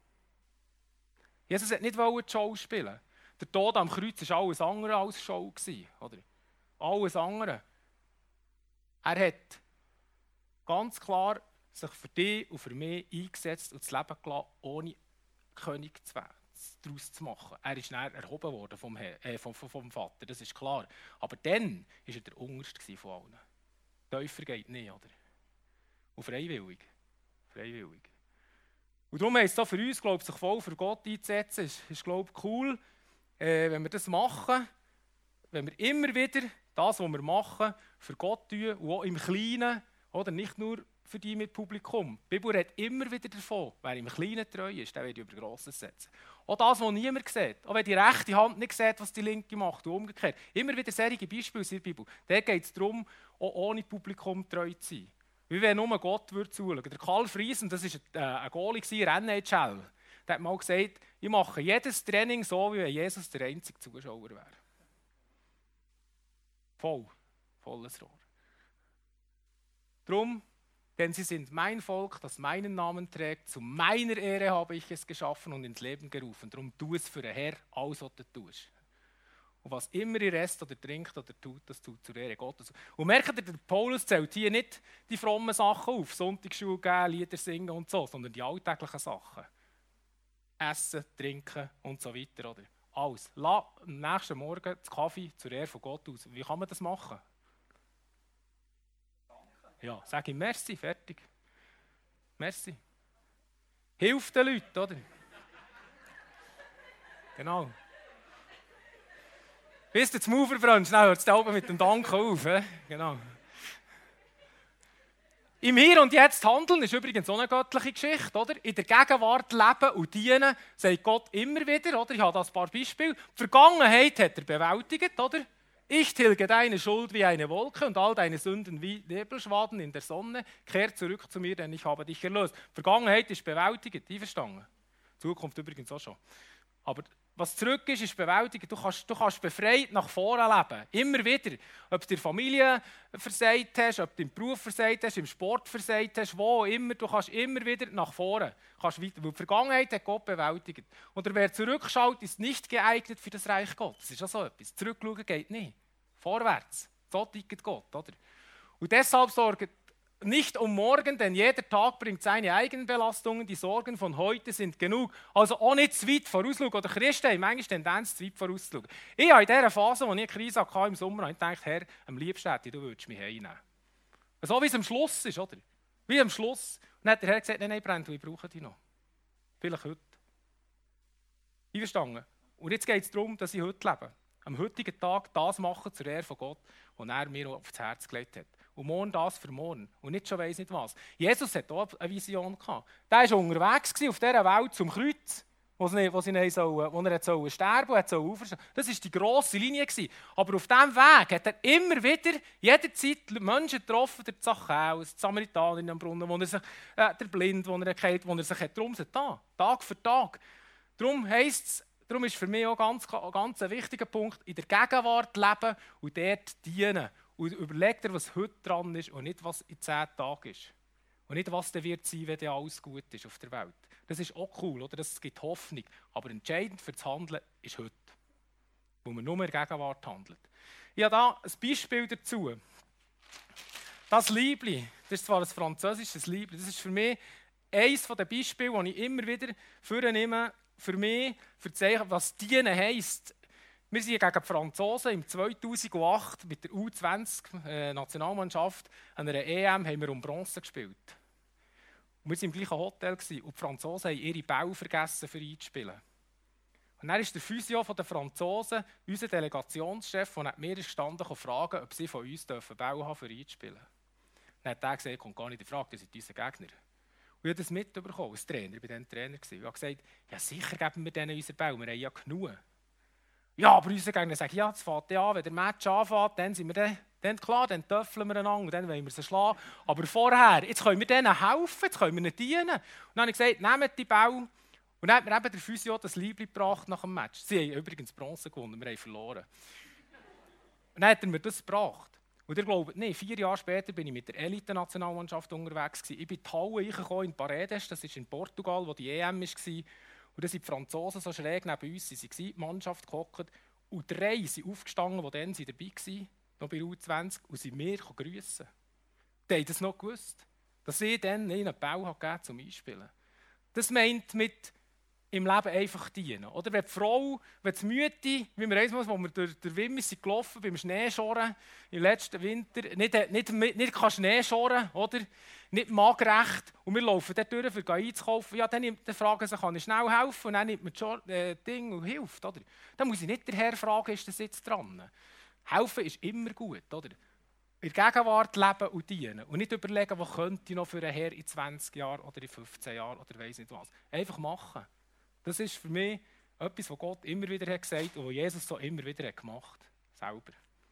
Jesus wollte nicht die Show spielen. Der Tod am Kreuz war alles andere als Show. Oder? Alles andere. Er hat ganz klar sich für dich und für mich eingesetzt und das Leben gelassen, ohne König zu werden, daraus zu machen. Er ist dann erhoben worden vom, Herr, äh, vom, vom Vater, das ist klar. Aber dann war er der Unterste von allen. Tiefer geht nicht, oder? Und freiwillig. Freiwillig. Und darum heisst es auch für uns, glaube ich, sich voll für Gott einzusetzen, ist, ist glaube ich, cool, äh, wenn wir das machen, wenn wir immer wieder das, was wir machen, für Gott tun und auch im Kleinen. Oder nicht nur für die mit Publikum. Die Bibel redet immer wieder davon, wer im Kleinen treu ist, der wird über Grosses setzen. Auch das, was niemand sieht. Auch wenn die rechte Hand nicht sieht, was die linke macht und umgekehrt. Immer wieder solche Beispiele in der Bibel. Da geht es darum, auch ohne Publikum treu zu sein. Wie wenn nur Gott würde zuschauen. Der Karl Friesen, das war ein Goalie in der N H L. Der hat mal gesagt, ich mache jedes Training so, wie wenn Jesus der einzige Zuschauer wäre. Voll. Volles Rohr. Drum, denn sie sind mein Volk, das meinen Namen trägt, zu meiner Ehre habe ich es geschaffen und ins Leben gerufen. Darum tu es für den Herr, alles, was du tust. Und was immer ihr esst oder trinkt oder tut, das tut zur Ehre Gottes. Und merkt ihr, der Paulus zählt hier nicht die frommen Sachen auf, Sonntagsschule geben, Lieder singen und so, sondern die alltäglichen Sachen. Essen, trinken und so weiter. Oder? Alles. Lass am nächsten Morgen das Kaffee zur Ehre von Gott aus. Wie kann man das machen? Ja, sag ihm merci, fertig. Merci. Hilf den Leuten, oder? Genau. Bis du zum Ufer brennst, dann hört es da oben mit dem Danken auf. He? Genau. Im Hier und Jetzt handeln ist übrigens auch eine göttliche Geschichte. Oder? In der Gegenwart leben und dienen, sagt Gott immer wieder. Oder? Ich habe da ein paar Beispiele. Die Vergangenheit hat er bewältigt, oder? Ich tilge deine Schuld wie eine Wolke und all deine Sünden wie Nebelschwaden in der Sonne. Kehr zurück zu mir, denn ich habe dich erlöst. Vergangenheit ist bewältigt, einverstanden. Zukunft übrigens auch schon. Aber was zurück ist, ist bewältigt. Du kannst, du kannst befreit nach vorne leben. Immer wieder. Ob du in der Familie versagt hast, ob du im Beruf versagt hast, im Sport versagt hast, wo immer. Du kannst immer wieder nach vorne. Kannst weiter, weil die Vergangenheit hat Gott bewältigt. Und wer zurückschaut, ist nicht geeignet für das Reich Gottes. Das ist auch so etwas. Zurückschauen geht nicht. Vorwärts. So tickt Gott. Oder? Und deshalb sorgt nicht um morgen, denn jeder Tag bringt seine eigenen Belastungen. Die Sorgen von heute sind genug. Also auch nicht zu weit vorausschauen. Oder Christen haben manchmal Tendenz, zu weit vorauszuschauen. Ich habe in dieser Phase, als ich eine Krise hatte im Sommer, habe ich gedacht, Herr, am liebsten hätte ich, du würdest mich heimnehmen. So wie es am Schluss ist, oder? Wie am Schluss. Und dann hat der Herr gesagt, nein, nein, Brent, ich brauche dich noch. Vielleicht heute. Einverstanden? Und jetzt geht es darum, dass ich heute lebe. Am heutigen Tag das machen zur Ehre von Gott, was er mir aufs Herz gelegt hat. Und morgen das für morgen. Und nicht schon weiss nicht was. Jesus hatte auch eine Vision gehabt. Der war unterwegs auf dieser Welt zum Kreuz. wo sie, wo sie ihn sollen, wo er sollen sterben und sollen auferstehen. Das war die grosse Linie. Aber auf diesem Weg hat er immer wieder, jederzeit Menschen getroffen, der Zachäus, die Samaritanerin am Brunnen, wo er sich, äh, der Blind, wo er kennt, wo er sich hat drum da, Tag für Tag. Darum heisst es, darum ist für mich auch ganz, ganz ein wichtiger Punkt, in der Gegenwart leben und dort dienen. Und überleg dir, was heute dran ist und nicht, was in zehn Tagen ist. Und nicht, was dann wird sein, wenn dann alles gut ist auf der Welt. Das ist auch cool, oder? Das gibt Hoffnung. Aber entscheidend für das Handeln ist heute. Wo man nur in der Gegenwart handelt. Ich habe hier ein Beispiel dazu. Das Liebli, das ist zwar ein französisches Liebli, das ist für mich eines der Beispiele, das ich immer wieder vornehme, für mich, für zu zeigen, was dienen heisst. Wir sind gegen die Franzosen im zweitausendacht mit der U zwanzig-Nationalmannschaft an einer E M haben wir um Bronze gespielt. Und wir waren im gleichen Hotel und die Franzosen haben ihre Bälle vergessen, für einzuspielen. Und dann ist der Physio der Franzosen, unser Delegationschef, der neben mir gestanden, fragen, ob sie von uns Bälle haben, für einzuspielen. Dann hat er gesagt, kommt gar nicht in Frage, das sind unsere Gegner. Und ich habe das mitbekommen als Trainer, ich war dann Trainer. Ich habe gesagt, ja sicher geben wir denen unsere Bälle, wir haben ja genug. Ja, aber unsere Gegner sagen, ja, das fängt ja an, wenn der Match anfängt, dann sind wir dann, dann klar, dann töffeln wir einander und dann wollen wir sie schlagen. Aber vorher, jetzt können wir denen helfen, jetzt können wir ihnen dienen. Und dann habe ich gesagt, nehmt die Bälle. Und dann hat mir eben der Physio das Liebli gebracht nach dem Match. Sie haben übrigens Bronze gewonnen, wir haben verloren. Und dann hat er mir das gebracht. Und ihr glaubt nicht, vier Jahre später bin ich mit der Elite-Nationalmannschaft unterwegs gewesen. Ich bin in die Halle reingekommen, in Paredes, das ist in Portugal, wo die E M war. Und da sind die Franzosen so schräg neben uns, sie waren die Mannschaft gehockt. Und drei sind aufgestanden, die dann dabei waren, noch bei U zwanzig, und sind mir grüßen. Die haben das noch gewusst, dass ich dann ihnen einen Ball gegeben zum Einspielen. Das meint mit im Leben einfach dienen. Oder wenn die Frau, wenn die Mütte, wie wir einmal, wo wir durch den Wimmis sind gelaufen, beim Schneeschorren im letzten Winter, nicht, nicht, nicht, nicht kann Schnee schoren, oder? Nicht magrecht, und wir laufen dort durch, um einzukaufen, ja, dann, dann fragen sie, kann ich schnell helfen? Und dann nimmt man das äh, Ding und hilft, oder? Dann muss ich nicht den Herrn fragen, ist das jetzt dran? Helfen ist immer gut, oder? In der Gegenwart leben und dienen. Und nicht überlegen, was könnte ich noch für einen Herr in zwanzig Jahren oder in fünfzehn Jahren oder weiss nicht was. Einfach machen. Das ist für mich etwas, was Gott immer wieder hat gesagt und was Jesus so immer wieder hat gemacht hat. Selber.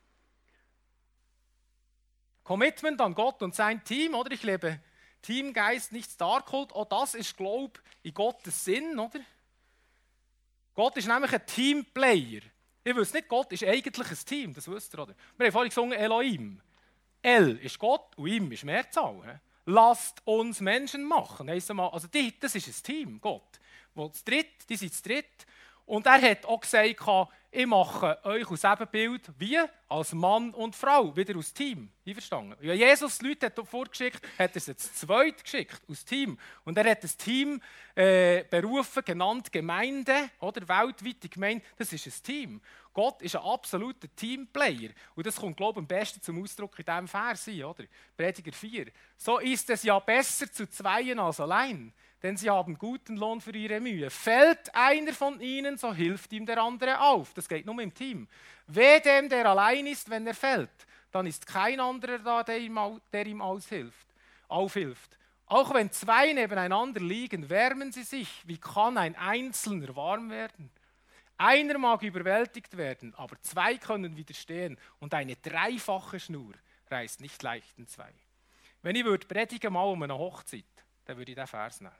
Commitment an Gott und sein Team, oder? Ich lebe Teamgeist, nicht Starkult. Auch das ist, glaube ich, in Gottes Sinn, oder? Gott ist nämlich ein Teamplayer. Ihr wisst nicht, Gott ist eigentlich ein Team, das wisst ihr, oder? Wir haben vorhin gesungen, Elohim. El ist Gott und Im ist Mehrzahl. He? Lasst uns Menschen machen. Also die, das ist ein Team, Gott. Wo das dritt, die sind das dritt. Und er hat auch gesagt, ich mache euch aus Ebenbild wie? Als Mann und Frau, wieder aus Team. Einverstanden? Ja, Jesus die Leute hat vorgeschickt, hat er sie zu zweit geschickt, aus Team. Und er hat das Team äh, berufen, genannt Gemeinde, oder weltweite Gemeinde, das ist ein Team. Gott ist ein absoluter Teamplayer. Und das kommt, glaube ich, am besten zum Ausdruck in diesem Vers, oder? Prediger vier. So ist es ja besser zu zweien als allein. Denn sie haben guten Lohn für ihre Mühe. Fällt einer von ihnen, so hilft ihm der andere auf. Das geht nur im Team. Weh dem, der allein ist, wenn er fällt, dann ist kein anderer da, der ihm, der ihm aushilft, aufhilft. Auch wenn zwei nebeneinander liegen, wärmen sie sich. Wie kann ein Einzelner warm werden? Einer mag überwältigt werden, aber zwei können widerstehen. Und eine dreifache Schnur reißt nicht leicht in zwei. Wenn ich würde predigen mal um eine Hochzeit, dann würde ich diesen Vers nehmen.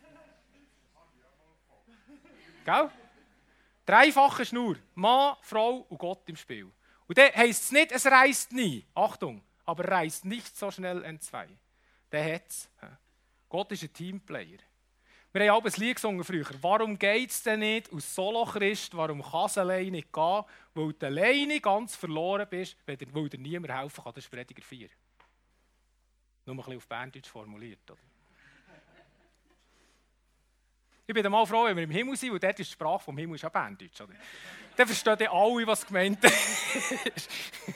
Gell? Dreifache Schnur. Mann, Frau und Gott im Spiel. Und dann heisst es nicht, es reißt nie. Achtung, aber reißt nicht so schnell in zwei. Der hat es. Gott ist ein Teamplayer. Wir haben auch ein Lied gesungen früher. Warum geht es denn nicht aus Solo-Christ? Warum kann es alleine nicht gehen? Weil du alleine ganz verloren bist, weil dir niemand helfen kann. Das ist Prediger vier. Nur ein bisschen auf Berndeutsch formuliert. Oder? Ich bin mal froh, wenn wir im Himmel sind, und dort ist die Sprache vom Himmel auch Berndeutsch. Oder? Dann verstehen alle, was gemeint ist.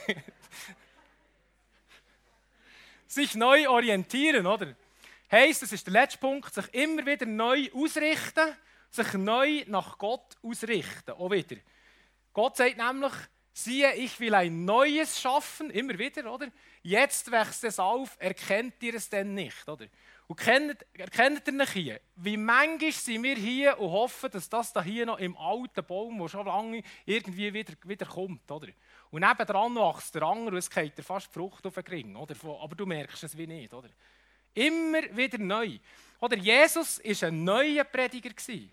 Sich neu orientieren, oder? Heisst, das ist der letzte Punkt, sich immer wieder neu ausrichten, sich neu nach Gott ausrichten. Auch wieder. Gott sagt nämlich, siehe, ich will ein Neues schaffen, immer wieder, oder? Jetzt wächst es auf, erkennt ihr es denn nicht, oder? Und kennt, erkennt ihr nicht hier, wie manchmal sind wir hier und hoffen, dass das da hier noch im alten Baum, der schon lange irgendwie wieder, wieder kommt, oder? Und nebendran wächst der andere und es geht dir fast die Frucht auf den Ring, oder? Aber du merkst es wie nicht, oder? Immer wieder neu. Oder Jesus war ein neuer Prediger.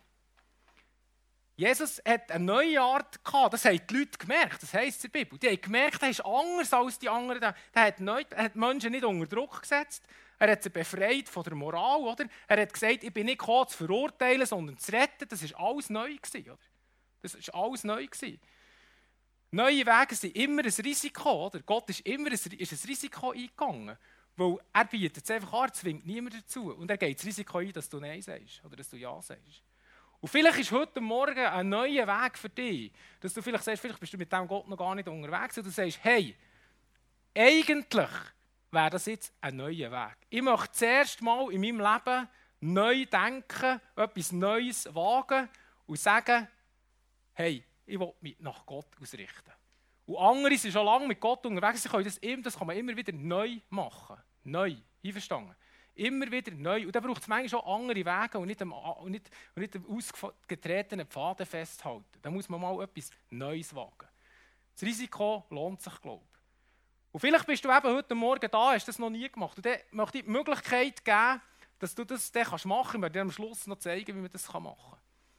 Jesus hat eine neue Art gehabt, das haben die Leute gemerkt, das heisst in der Bibel. Die haben gemerkt, er ist anders als die anderen. Er hat, neu, er hat Menschen nicht unter Druck gesetzt, er hat sie befreit von der Moral. Oder? Er hat gesagt, ich bin nicht gekommen, zu verurteilen, sondern zu retten. Das war alles neu. Oder? Das war alles neu. Neue Wege sind immer ein Risiko. Oder? Gott ist immer ein, ist ein Risiko eingegangen. Weil er bietet es einfach an, er zwingt niemand dazu. Und er geht das Risiko ein, dass du Nein sagst oder dass du Ja sagst. Und vielleicht ist heute Morgen ein neuer Weg für dich, dass du vielleicht sagst, vielleicht bist du mit dem Gott noch gar nicht unterwegs und du sagst, hey, eigentlich wäre das jetzt ein neuer Weg. Ich möchte zuerst mal in meinem Leben neu denken, etwas Neues wagen und sagen, hey, ich will mich nach Gott ausrichten. Und andere sind schon lange mit Gott unterwegs, sie können das, das kann man immer wieder neu machen. Neu, einverstanden? Immer wieder neu. Und da braucht es manchmal auch andere Wege und nicht am, und nicht, und nicht am ausgetretenen Pfaden festhalten. Da muss man mal etwas Neues wagen. Das Risiko lohnt sich, glaube ich. Und vielleicht bist du eben heute Morgen da, hast das noch nie gemacht. Und dann möchte ich die Möglichkeit geben, dass du das dann machen kannst. Ich werde dir am Schluss noch zeigen, wie man das machen kann.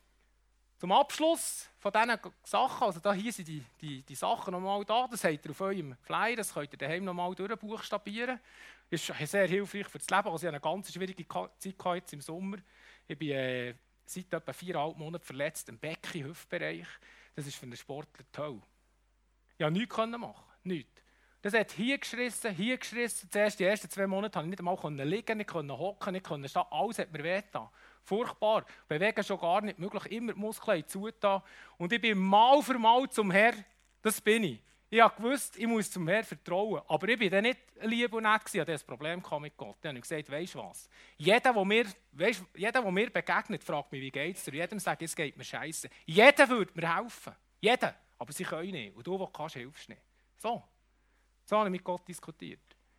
Zum Abschluss von diesen Sachen, also da hier sind die, die, die Sachen nochmal da, das habt ihr auf eurem Flyer, das könnt ihr daheim nochmal durchbuchstabieren. Das ist sehr hilfreich für das Leben. Also ich hatte eine ganz schwierige Zeit jetzt im Sommer. Ich bin äh, seit etwa viereinhalb Monaten verletzt im Becken-Hüftbereich. Das ist für einen Sportler toll. Ich konnte nichts machen, nichts. Das hat hier geschrissen, hier geschrissen. Zuerst die ersten zwei Monate konnte ich nicht einmal liegen, nicht hocken, nicht stehen. Alles hat mir wehgetan. Furchtbar. Bewegen schon gar nicht möglich. Immer die Muskeln zugetan. Und ich bin mal für mal zum Herrn. Das bin ich. Ich wusste, ich muss zum Herrn vertrauen. Aber ich war dann nicht lieb und nett. Ich hatte ein Problem mit Gott. Dann habe ich gesagt, weisst du was? Jeder, der mir, weißt, jeder, der mir begegnet, fragt mich, wie geht es dir? Jedem sage ich, es geht mir scheiße. Jeder würde mir helfen. Jeder. Aber sie können nicht. Und du, der kannst, hilfst nicht. So. So habe ich mit Gott diskutiert.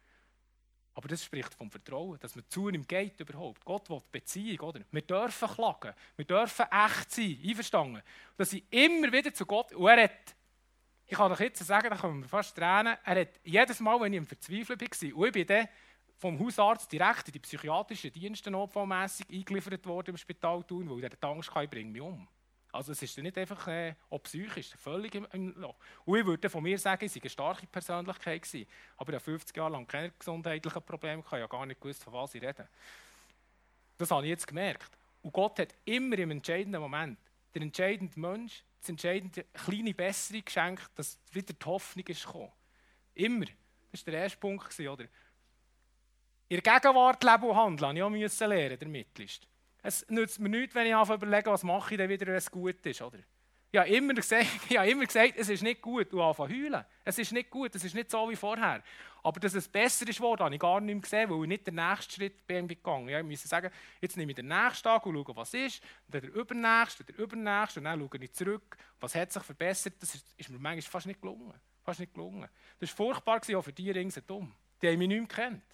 Aber das spricht vom Vertrauen, dass man zu ihm geht überhaupt. Gott will Beziehung, oder? Wir dürfen klagen, wir dürfen echt sein, einverstanden. Dass ich immer wieder zu Gott, und er hat, ich kann euch jetzt sagen, da können wir fast tränen, er hat jedes Mal, wenn ich im Verzweifeln war, und ich bin dann vom Hausarzt direkt in die psychiatrischen Dienste notfallmässig eingeliefert worden im Spital Thun, weil er Angst hatte, ich bringe mich um. Also es ist nicht einfach äh, auch psychisch, völlig im, im Loch. Und ich würde von mir sagen, ich war eine starke Persönlichkeit gewesen, aber ich habe fünfzig Jahre lang keine gesundheitlichen Probleme gehabt, ich habe gar nicht gewusst, von was ich rede. Das habe ich jetzt gemerkt. Und Gott hat immer im entscheidenden Moment, der entscheidende Mensch, das entscheidende kleine Besserung geschenkt, dass wieder die Hoffnung ist gekommen. Immer. Das war der erste Punkt, oder? In der Gegenwart leben und handeln, habe ich auch lernen, der Mittlist. Es nützt mir nichts, wenn ich anfange zu überlegen, was mache ich dann wieder, wenn es gut ist. Oder? Ich habe immer gesagt, ich habe immer gesagt, es ist nicht gut. Und anfange zu heulen. Es ist nicht gut, es ist nicht so wie vorher. Aber dass es besser ist geworden, habe ich gar nicht mehr gesehen, weil ich nicht den nächsten Schritt bin gegangen. Ich musste sagen, jetzt nehme ich den nächsten Tag und schaue, was ist. Und dann der übernächste, der übernächste. Und dann schaue ich zurück, was hat sich verbessert. Das ist, ist mir manchmal fast nicht gelungen. Fast nicht gelungen. Das war furchtbar, auch für die ringsherum. Die haben mich nicht mehr gekannt.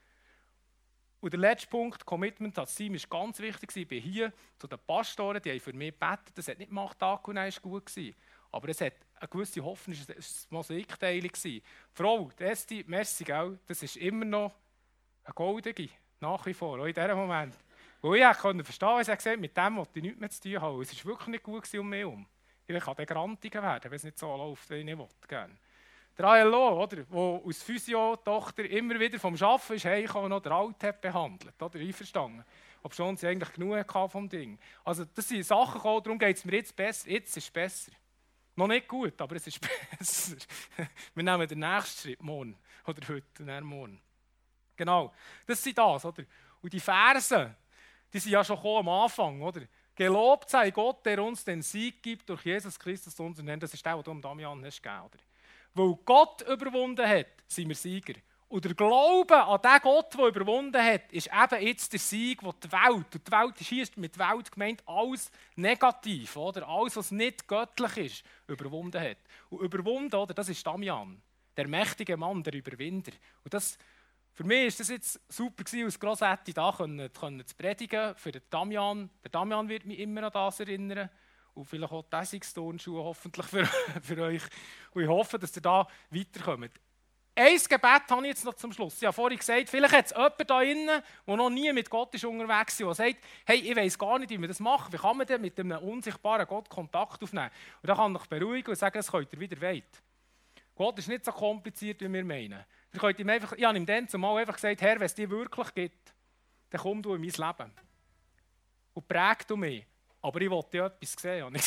Und der letzte Punkt, Commitment als Team, ist ganz wichtig. Ich bin hier zu den Pastoren, die haben für mich gebetet. Das hat nicht gemacht, Tag und Nacht gut gewesen. Aber es hat eine gewisse Hoffnung, es war ein Mosaikteil. Frau, Esti, merci, gell? Das ist immer noch eine goldige, nach wie vor, auch in diesem Moment. Weil ich konnte verstehen, was er gesagt hat, mit dem wollte ich nichts mehr zu tun haben. Es war wirklich nicht gut um mich herum. Ich kann dann grantiger werden, wenn es nicht so läuft, wie ich nicht will. Der A L O, oder, wo aus Physio-Tochter immer wieder vom Arbeiten ist, hey, ich habe noch den Alltag behandelt, oder, einverstanden. Ob schon sie eigentlich genug hatte vom Ding. Also das sind Sachen gekommen, darum geht es mir jetzt besser. Jetzt ist es besser. Noch nicht gut, aber es ist besser. Wir nehmen den nächsten Schritt morgen, oder heute, und morgen. Genau, das sind das, oder. Und die Verse, die sind ja schon am Anfang, oder. Gelobt sei Gott, der uns den Sieg gibt durch Jesus Christus, unseren Herrn. Das ist der, den du am Damian hast gegeben, oder. Weil Gott überwunden hat, sind wir Sieger. Und der Glaube an den Gott, der überwunden hat, ist eben jetzt der Sieg, der die Welt, und die Welt ist hier mit Welt gemeint, alles negativ, oder? Alles, was nicht göttlich ist, überwunden hat. Und überwunden, oder, das ist Damian, der mächtige Mann, der Überwinder. Und das Für mich war das jetzt super, als Grossetti da können, können zu predigen. Für den Damian. Der Damian wird mich immer an das erinnern. Und vielleicht auch die Essings-Turnschuhe hoffentlich für, für euch. Und ich hoffe, dass ihr da weiterkommt. Ein Gebet habe ich jetzt noch zum Schluss. Ich habe vorhin gesagt, vielleicht hat es jemanden da drinnen, der noch nie mit Gott ist unterwegs ist, der sagt, hey, ich weiss gar nicht, wie man das macht. Wie kann man denn mit einem unsichtbaren Gott Kontakt aufnehmen? Und dann kann ich euch beruhigen und sagen, das könnt ihr wieder wollt. Gott ist nicht so kompliziert, wie wir meinen. Ihr könnt ihm einfach, ich habe ihm dann zumal einfach gesagt, Herr, wenn es dir wirklich gibt, dann komm du in mein Leben. Und präg du mich. Aber ich wollte ja etwas sehen. Und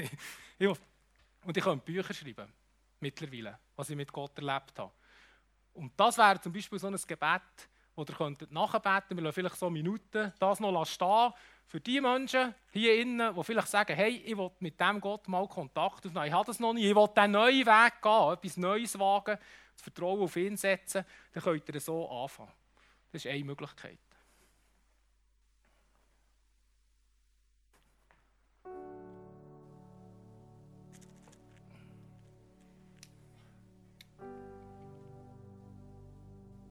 ich könnte Bücher schreiben, mittlerweile, was ich mit Gott erlebt habe. Und das wäre zum Beispiel so ein Gebet, das ihr könntet nachbeten. Wir lassen vielleicht so Minuten das noch stehen. Für die Menschen hier innen, die vielleicht sagen, hey, ich will mit dem Gott mal Kontakt aufnehmen. Ich habe das noch nie. Ich will diesen neuen Weg gehen, etwas Neues wagen, das Vertrauen auf ihn setzen. Dann könnt ihr so anfangen. Das ist eine Möglichkeit.